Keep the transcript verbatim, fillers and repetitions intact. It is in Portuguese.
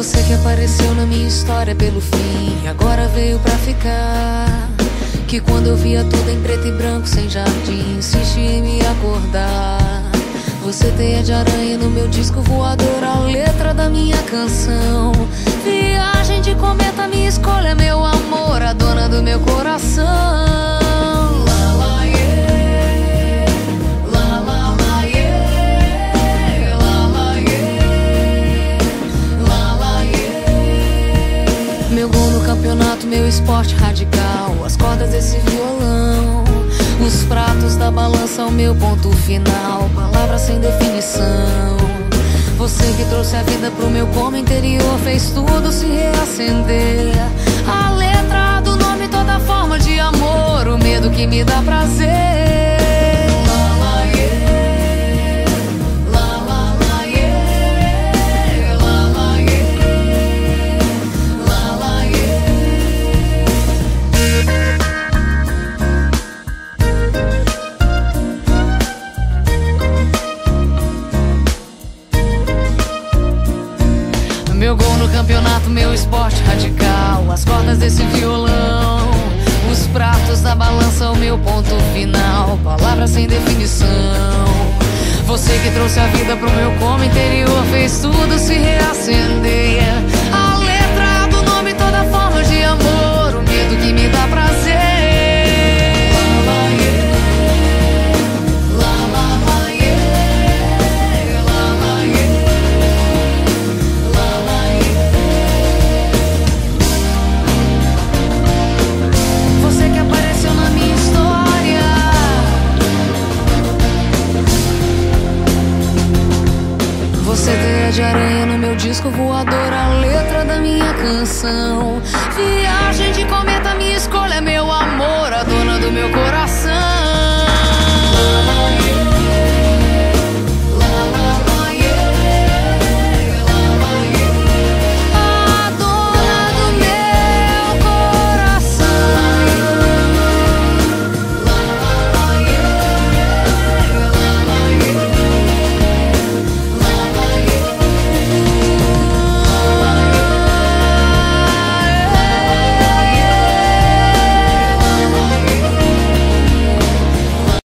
Você que apareceu na minha história pelo fim, agora veio pra ficar. Que quando eu via tudo em preto e branco, sem jardim, insiste em me acordar. Você teia de aranha no meu disco voador, a letra da minha canção. Viagem de cometa, minha escolha, meu amor, a dona do meu coração. Meu gol no campeonato, meu esporte radical, as cordas desse violão, os pratos da balança, o meu ponto final, palavras sem definição. Você que trouxe a vida pro meu como interior, fez tudo se reacender. A letra do nome, toda forma de amor, o medo que me dá prazer. Meu gol no campeonato, meu esporte radical, as cordas desse violão, os pratos da balança, o meu ponto final, palavras sem definição. Você que trouxe a vida pro meu como interior, fez tudo se reacender. A letra do nome, toda forma de amor, o medo que me dá prazer. Você teia de aranha no meu disco voador, a letra da minha canção. Viagem